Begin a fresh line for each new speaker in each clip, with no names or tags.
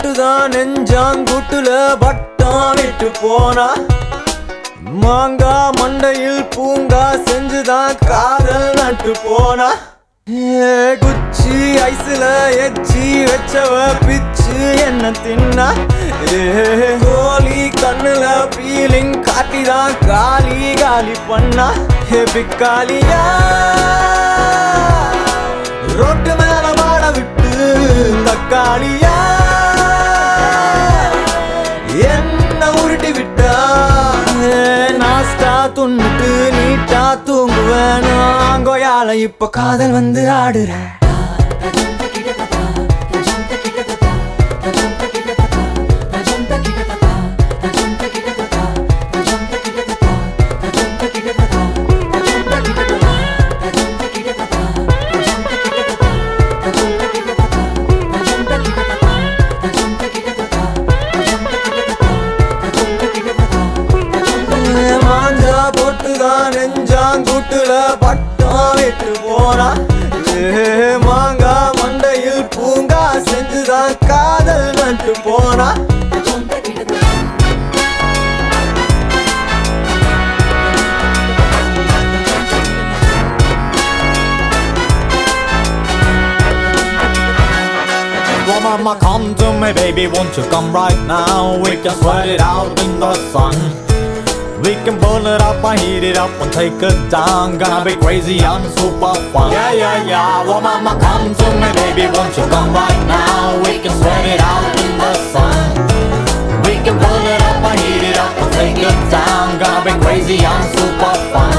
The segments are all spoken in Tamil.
போட்டுதான் நெஞ்சாங்குட்டுல பட்டம் விட்டு போனா மாங்கா மண்டையில் பூங்கா செஞ்சுதான் காதல் நட்டு போனா குச்சி ஐசுல எச்சி வச்சவ பிச்சு என்ன தின்னா கோலி கண்ணுல பீலிங் காட்டிதான் காலி காலி பண்ணா பிக்காலியா ரோட்டு மேல மாட விட்டு தக்காளியா என்ன உருட்டி விட்டா நாஸ்டா துண்ணுட்டு நீட்டா தூங்குவேன் நாங்கோயால இப்ப காதல் வந்து ஆடுற நெஞ்சாங்குட்டுல பட்டம் விட்டு போனா மாங்கா மண்டையில் பூங்கா செஞ்சுதான் காதல் நட்டு போனா
Well, mama, come to me, baby, won't you come right now? We can sweat it out in the sun. We can burn it up and heat it up and take it down. Gonna be crazy and super fun. Yeah, yeah, yeah. Well, mama, come to me, baby, won't you come right now? We can sweat it out in the sun. We can burn it up and heat it up and take it down. Gonna be crazy and super fun.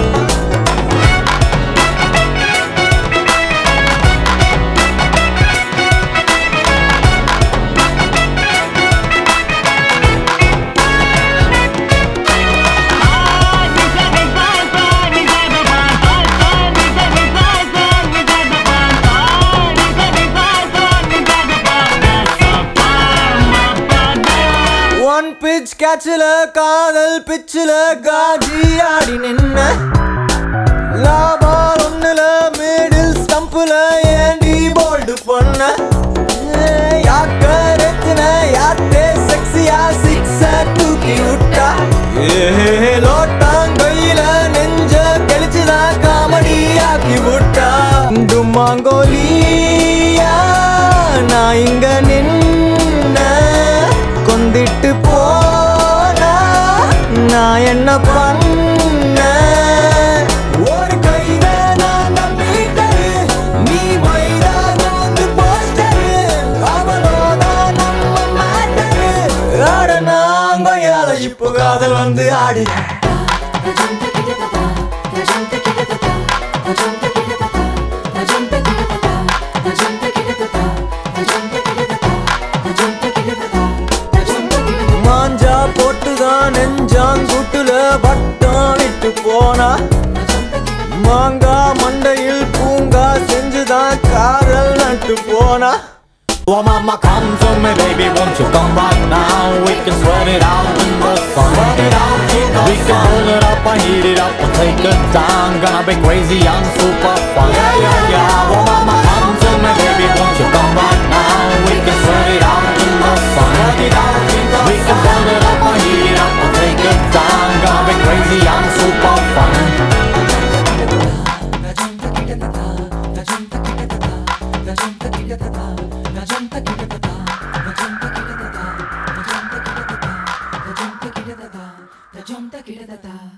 One pitch கேட்ச்ல காதல் பிச்சில காஜி ஆடி நின்ன லாபால் ஒண்ணுல மிடில் ஸ்டம்புல ஏண்டி போல்டு பண்ண யாக்கரத்தின யாத்தே செக்ஸியா சிக்ஸ தூக்கி விட்டா லோட்டாங்கையில நெஞ்ச கழிச்சுதான் காமெடி ஆக்கி விட்டா டுமாங்கோலியா நான் இங்க நின்ன கொந்திட்டு போனா நான் என்ன பண்ண ஒரு கையில நான் நம்பிட்டரு நீ வைராகந்து போஸ்டரு அவளோதான் நம்ம மாட்டரு ஆட நாங்கயால இப்போ காதல் வந்து ஆடு மாஞ்சா போட்டுதான் நெஞ்சாங்குட்டுல பட்டம் விட்டு போனா மாங்கா மண்டையில் பூங்கா செஞ்சுதான் காதல் நட்டு போனா
Well, mama, come to me, baby, won't you come right now? We can sweat it out in the sun. We can pull it up and heat it up and take it down. Gonna be crazy and super fun. Yeah, yeah, yeah. Well, mama, come to me, baby, won't you come right now? We can sweat it out in the sun. We can pull it up and heat it up and take it down. Gonna be crazy and super fun.
Junta